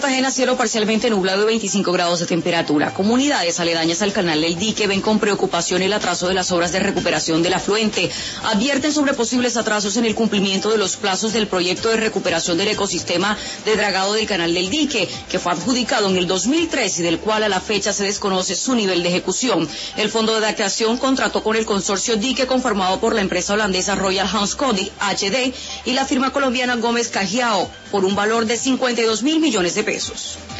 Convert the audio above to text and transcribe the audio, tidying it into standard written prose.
Cartagena, cielo parcialmente nublado y 25 grados de temperatura. Comunidades aledañas al canal del Dique ven con preocupación el atraso de las obras de recuperación del afluente. Advierten sobre posibles atrasos en el cumplimiento de los plazos del proyecto de recuperación del ecosistema de dragado del canal del Dique, que fue adjudicado en el 2003 y del cual a la fecha se desconoce su nivel de ejecución. El Fondo de Adaptación contrató con el consorcio Dique, conformado por la empresa holandesa Royal Hanscody HD y la firma colombiana Gómez Cajiao, por un valor de 52.000 millones de pesos.